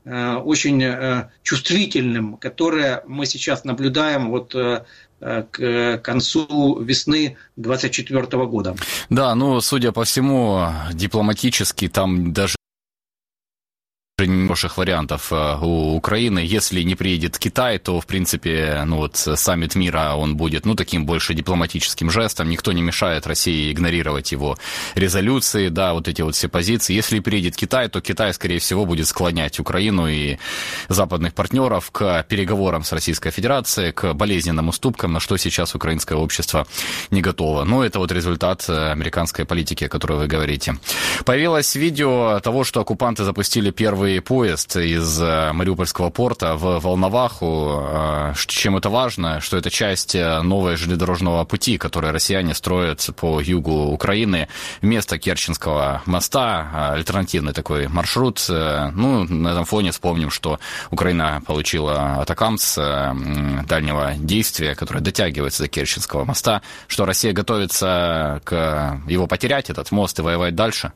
очень чувствительным, которое мы сейчас наблюдаем вот к концу весны 2024 года. Да, ну, судя по всему, дипломатически там даже хороших вариантов у Украины. Если не приедет Китай, то, в принципе, ну вот саммит мира, он будет, ну, таким больше дипломатическим жестом. Никто не мешает России игнорировать его резолюции, да, вот эти вот все позиции. Если приедет Китай, то Китай, скорее всего, будет склонять Украину и западных партнеров к переговорам с Российской Федерацией, к болезненным уступкам, на что сейчас украинское общество не готово. Но это вот результат американской политики, о которой вы говорите. Появилось видео того, что оккупанты запустили первый поезд из Мариупольского порта в Волноваху. Чем это важно? Что это часть нового железнодорожного пути, который россияне строят по югу Украины вместо Керченского моста. Альтернативный такой маршрут. Ну, на этом фоне вспомним, что Украина получила атакамс дальнего действия, который дотягивается до Керченского моста, что Россия готовится к его потерять, этот мост, и воевать дальше.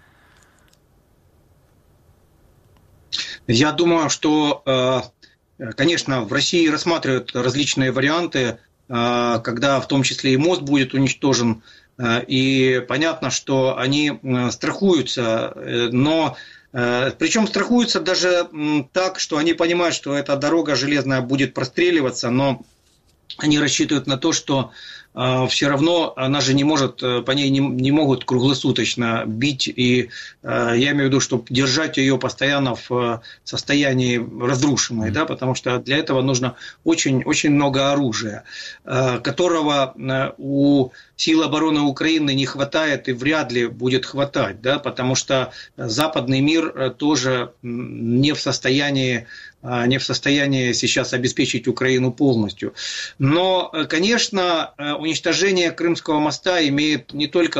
Я думаю, что, конечно, в России рассматривают различные варианты, когда в том числе и мост будет уничтожен, и понятно, что они страхуются, но причем страхуются даже так, что они понимают, что эта дорога железная будет простреливаться, но они рассчитывают на то, что все равно она же не может, по ней не могут круглосуточно бить, и я имею в виду, чтобы держать ее постоянно в состоянии разрушенной, да, потому что для этого нужно очень много оружия, которого у сил обороны Украины не хватает и вряд ли будет хватать, да, потому что западный мир тоже не в состоянии сейчас обеспечить Украину полностью. Но, конечно, уничтожение Крымского моста имеет не только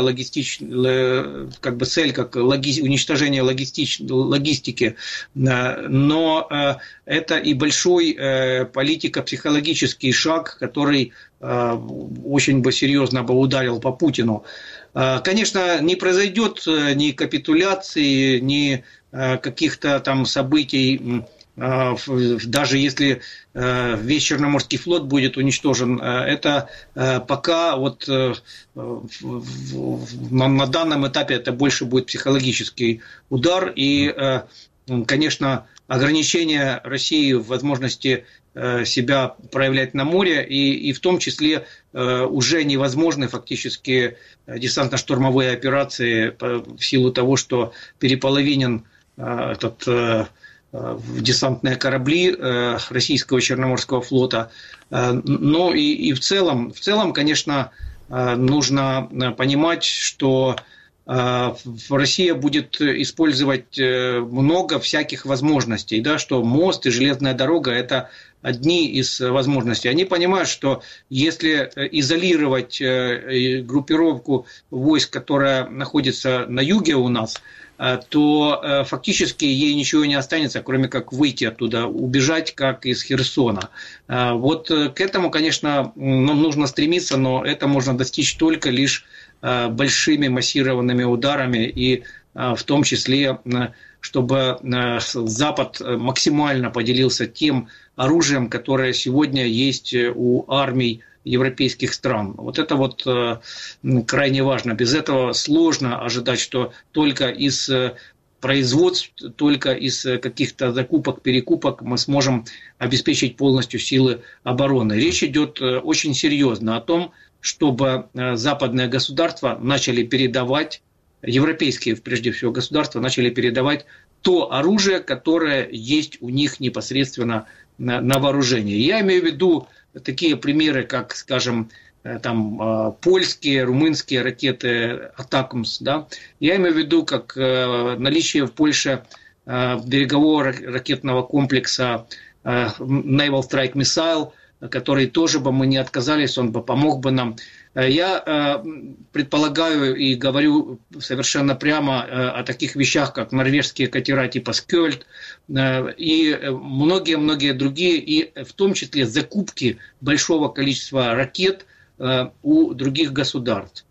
цель, как уничтожение логистики, но это и большой политико-психологический шаг, который очень бы серьезно бы ударил по Путину. Конечно, не произойдет ни капитуляции, ни каких-то там событий, даже если весь Черноморский флот будет уничтожен, это пока вот на данном этапе это больше будет психологический удар и, конечно, ограничение России в возможности себя проявлять на море, и в том числе уже невозможны фактически десантно-штурмовые операции в силу того, что переполовинен этот десантные корабли российского Черноморского флота. Но и в целом, конечно, нужно понимать, что Россия будет использовать много всяких возможностей, да, что мост и железная дорога – это одни из возможностей. Они понимают, что если изолировать группировку войск, которая находится на юге у нас, то фактически ей ничего не останется, кроме как выйти оттуда, убежать, как из Херсона. Вот к этому, конечно, нужно стремиться, но это можно достичь только лишь большими массированными ударами, и в том числе, чтобы Запад максимально поделился тем оружием, которое сегодня есть у армий европейских стран. Вот это вот крайне важно. Без этого сложно ожидать, что только из производств, только из каких-то закупок, перекупок мы сможем обеспечить полностью силы обороны. Речь идет очень серьезно о том, чтобы западные государства начали передавать, европейские прежде всего государства начали передавать то оружие, которое есть у них непосредственно на вооружении. Я имею в виду такие примеры, как, скажем, там, польские, румынские ракеты «Атакамс». Да? Я имею в виду как наличие в Польше берегового ракетного комплекса Naval Strike Missile, который тоже бы мы не отказались, он бы помог бы нам. Я предполагаю и говорю совершенно прямо о таких вещах, как норвежские катера типа «Скёльд» и многие-многие другие, и в том числе закупки большого количества ракет у других государств.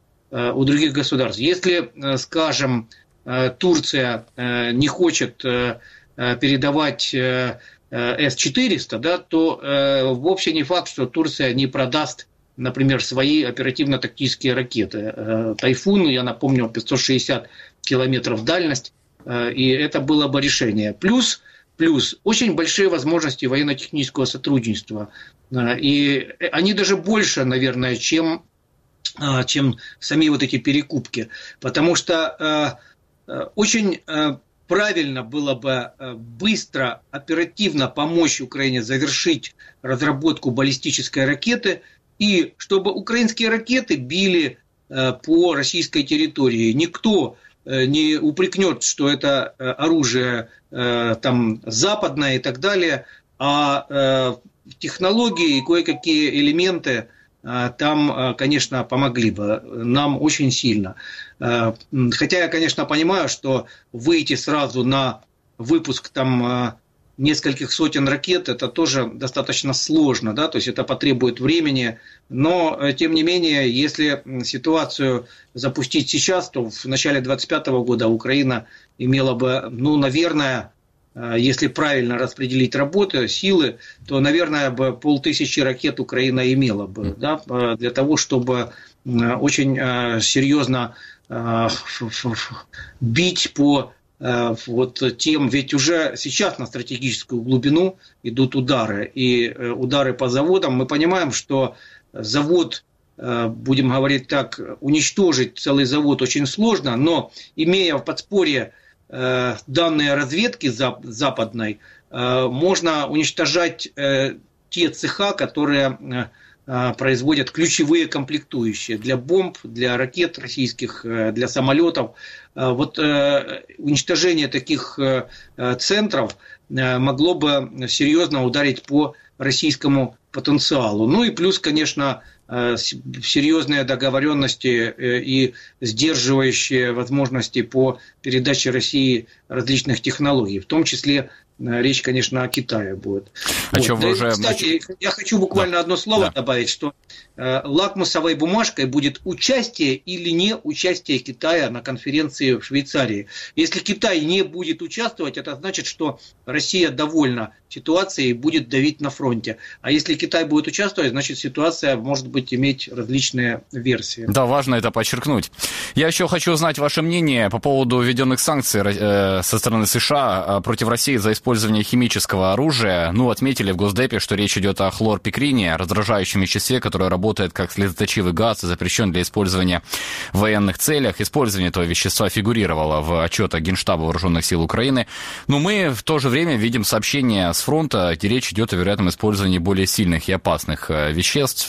Если, скажем, Турция не хочет передавать С-400, да, то вовсе не факт, что Турция не продаст, например, свои оперативно-тактические ракеты. «Тайфун», я напомню, 560 километров дальность, и это было бы решение. Плюс очень большие возможности военно-технического сотрудничества. И они даже больше, наверное, чем сами вот эти перекупки. Потому что очень правильно было бы быстро, оперативно помочь Украине завершить разработку баллистической ракеты, и чтобы украинские ракеты били по российской территории. Никто не упрекнет, что это оружие там западное и так далее, а технологии и кое-какие элементы там, конечно, помогли бы нам очень сильно. Хотя я, конечно, понимаю, что выйти сразу на выпуск там нескольких сотен ракет, это тоже достаточно сложно, да, то есть это потребует времени, но, тем не менее, если ситуацию запустить сейчас, то в начале 2025 года Украина имела бы, ну, наверное, если правильно распределить работу, силы, то, наверное, бы 500 ракет Украина имела бы, да, для того, чтобы очень серьезно бить по вот тем, ведь уже сейчас на стратегическую глубину идут удары, и удары по заводам. Мы понимаем, что завод, будем говорить так, уничтожить целый завод очень сложно, но имея в подспорье данные разведки западной, можно уничтожать те цеха, которые производят ключевые комплектующие для бомб, для ракет российских, для самолетов. Вот уничтожение таких центров могло бы серьезно ударить по российскому потенциалу. Ну и плюс, конечно, серьезные договоренности и сдерживающие возможности по передаче России различных технологий, в том числе речь, конечно, о Китае будет. Кстати, я хочу буквально одно слово добавить, что лакмусовой бумажкой будет участие или не участие Китая на конференции в Швейцарии. Если Китай не будет участвовать, это значит, что Россия довольна ситуацией и будет давить на фронте. А если Китай будет участвовать, значит, ситуация может быть иметь различные версии. Да, важно это подчеркнуть. Я еще хочу узнать ваше мнение по поводу введенных санкций со стороны США против России за использование химического оружия. Ну, отметили в Госдепе, что речь идет о хлорпикрине, раздражающем веществе, которое работает как слезоточивый газ и запрещен для использования в военных целях. Использование этого вещества фигурировало в отчетах Генштаба Вооруженных сил Украины. Но мы в то же время видим сообщения с фронта, где речь идет о вероятном использовании более сильных и опасных веществ,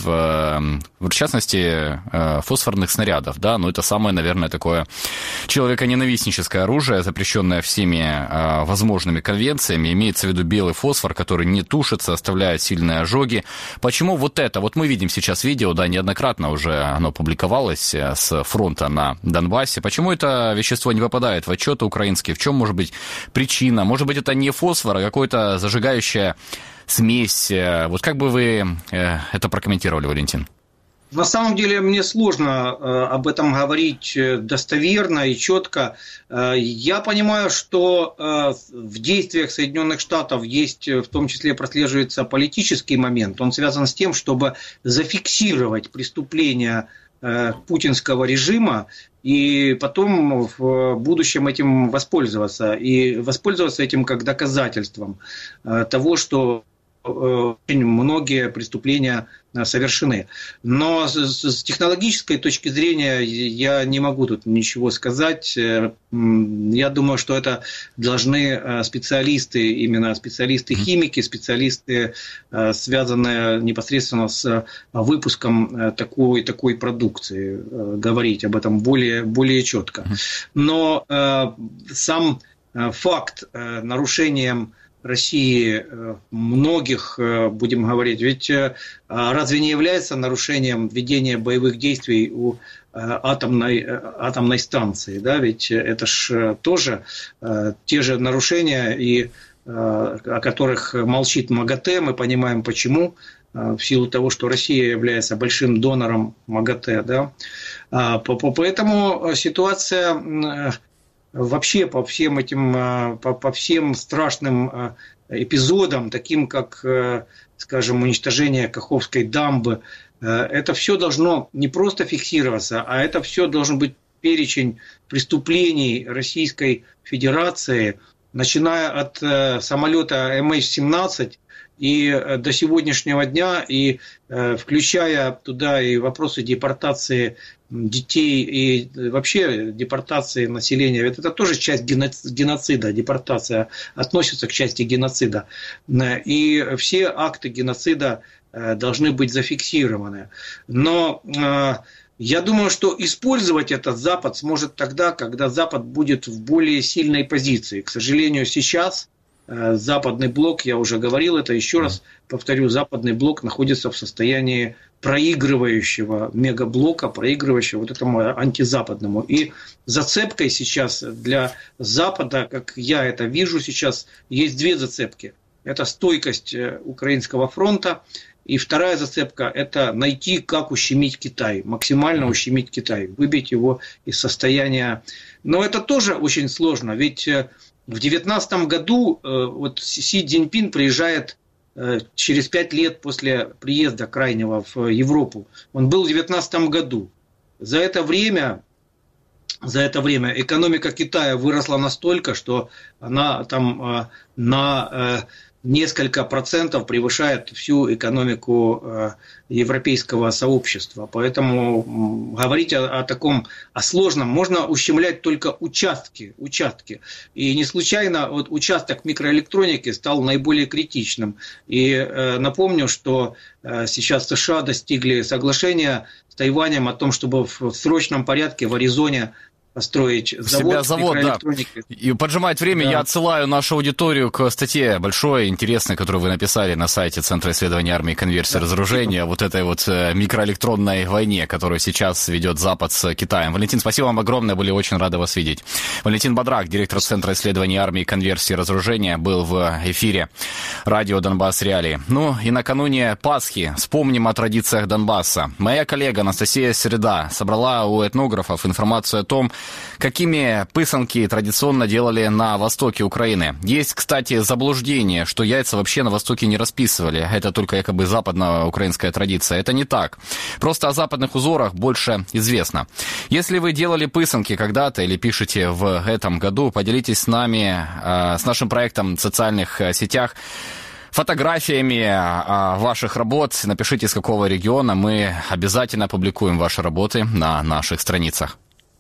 в частности, фосфорных снарядов. Да? Но это самое, наверное, такое человеконенавистническое оружие, запрещенное всеми возможными конвенциями. Имеется в виду белый фосфор, который не тушится, оставляет сильные ожоги. Почему вот это? Вот мы видим сейчас видео, да, неоднократно уже оно публиковалось с фронта на Донбассе. Почему это вещество не попадает в отчеты украинские? В чем может быть причина? Может быть, это не фосфор, а какая-то зажигающая смесь? Вот как бы вы это прокомментировали, Валентин? На самом деле мне сложно об этом говорить достоверно и четко. Я понимаю, что в действиях Соединенных Штатов есть, в том числе прослеживается политический момент. Он связан с тем, чтобы зафиксировать преступления путинского режима и потом в будущем этим воспользоваться. И воспользоваться этим как доказательством того, что очень многие преступления совершены. Но с технологической точки зрения я не могу тут ничего сказать. Я думаю, что это должны специалисты, именно специалисты-химики, специалисты, связанные непосредственно с выпуском такой продукции, говорить об этом более четко. Но сам факт нарушением России многих, будем говорить, ведь разве не является нарушением ведения боевых действий у атомной станции, да, ведь это ж тоже те же нарушения, и о которых молчит МАГАТЭ, мы понимаем почему, в силу того, что Россия является большим донором МАГАТЭ, да, поэтому ситуация вообще по всем этим, по всем страшным эпизодам, таким как, скажем, уничтожение Каховской дамбы. Это все должно не просто фиксироваться, а это все должен быть перечень преступлений Российской Федерации, начиная от самолета MH17 и до сегодняшнего дня, и включая туда и вопросы депортации детей и вообще депортации населения. Это тоже часть геноцида, депортация относится к части геноцида. И все акты геноцида должны быть зафиксированы. Но я думаю, что использовать этот Запад сможет тогда, когда Запад будет в более сильной позиции. К сожалению, сейчас Западный блок, я уже говорил это, еще раз повторю, Западный блок находится в состоянии проигрывающего мегаблока, проигрывающего вот этому антизападному. И зацепкой сейчас для Запада, как я это вижу сейчас, есть две зацепки. Это стойкость Украинского фронта. И вторая зацепка – это найти, как ущемить Китай, максимально ущемить Китай, выбить его из состояния. Но это тоже очень сложно, ведь в 2019 году вот Си Цзиньпин приезжает через 5 лет после приезда крайнего в Европу. Он был в 2019 году. За это время экономика Китая выросла настолько, что она там на несколько процентов превышает всю экономику европейского сообщества. Поэтому говорить о таком, о сложном, можно ущемлять только участки. И не случайно вот участок микроэлектроники стал наиболее критичным. И напомню, что сейчас США достигли соглашения с Тайванем о том, чтобы в срочном порядке в Аризоне построить завод, да. И поджимает время, да. Я отсылаю нашу аудиторию к статье большой, интересной, которую вы написали на сайте Центра исследований армии, конверсии, разоружения, вот этой вот микроэлектронной войне, которую сейчас ведет Запад с Китаем. Валентин, спасибо вам огромное, были очень рады вас видеть. Валентин Бадрак, директор Центра исследований армии, конверсии, разоружения, был в эфире радио «Донбасс Реалии». Ну и накануне Пасхи вспомним о традициях Донбасса. Моя коллега Анастасия Середа собрала у этнографов информацию о том, какими пысанки традиционно делали на востоке Украины. Есть, кстати, заблуждение, что яйца вообще на востоке не расписывали. Это только якобы западноукраинская традиция. Это не так. Просто о западных узорах больше известно. Если вы делали пысанки когда-то или пишете в этом году, поделитесь с нами, с нашим проектом в социальных сетях, фотографиями ваших работ. Напишите, с какого региона. Мы обязательно опубликуем ваши работы на наших страницах.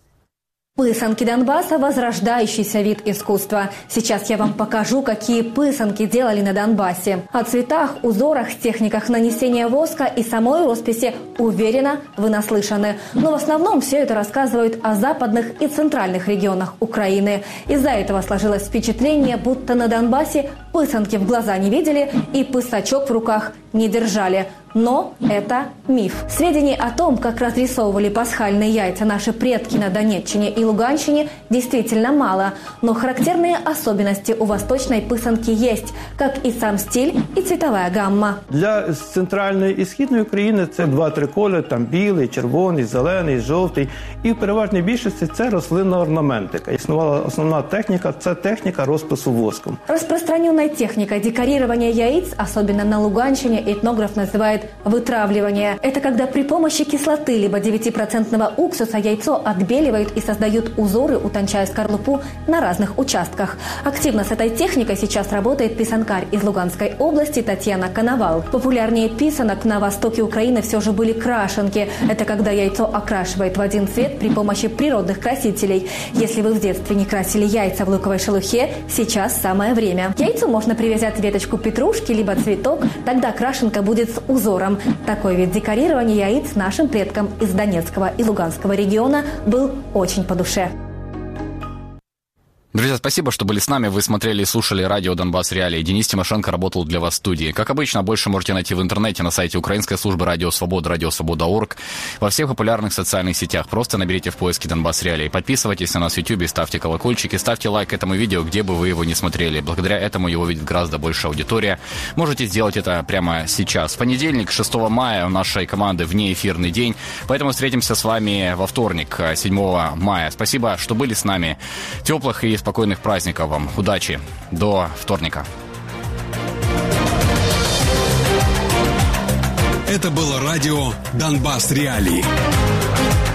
Пысанки Донбасса – возрождающийся вид искусства. Сейчас я вам покажу, какие пысанки делали на Донбассе. О цветах, узорах, техниках нанесения воска и самой росписи, уверена, вы наслышаны. Но в основном все это рассказывают о западных и центральных регионах Украины. Из-за этого сложилось впечатление, будто на Донбассе пысанки в глаза не видели и пысачок в руках не держали. Но это миф. Сведений о том, как разрисовывали пасхальные яйца наши предки на Донеччине и Луганщине, действительно мало. Но характерные особенности у восточной писанки есть, как и сам стиль і цвітова гамма. Для центральної і східної України це 2-3 кольори, там білий, червоний, зелений, жовтий. І в переважній більшості це рослинна орнаментика. Існувала основна техніка – це техніка розпису воском. Распространенной техникой декорирования яиц, особенно на Луганщине, этнограф называет вытравливание. Это когда при помощи кислоты либо 9% уксуса яйцо отбеливают и создают узоры, утончая скорлупу на разных участках. Активно с этой техникой сейчас работает писанкарь из Луганской области Татьяна Коновал. Популярнее писанок на востоке Украины все же были крашенки. Это когда яйцо окрашивает в один цвет при помощи природных красителей. Если вы в детстве не красили яйца в луковой шелухе, сейчас самое время. К яйцу можно привязать веточку петрушки либо цветок, тогда крашенка будет с узором. Такой вид декорирования яиц нашим предкам из Донецкого и Луганского региона был очень по душе. Друзья, спасибо, что были с нами. Вы смотрели и слушали радио «Донбасс Реалии». Денис Тимошенко работал для вас в студии. Как обычно, больше можете найти в интернете на сайте украинской службы «Радио Свобода», радиосвобода.орг, во всех популярных социальных сетях. Просто наберите в поиске «Донбасс Реалии». Подписывайтесь на нас в YouTube, ставьте колокольчики, ставьте лайк этому видео, где бы вы его не смотрели. Благодаря этому его видит гораздо больше аудитория. Можете сделать это прямо сейчас. В понедельник, 6 мая, у нашей команды внеэфирный день, поэтому встретимся с вами во вторник, 7 мая. Спасибо, что были с нами. Теплых и спокойных праздников вам. Удачи. До вторника. Это было радио «Донбасс Реалии».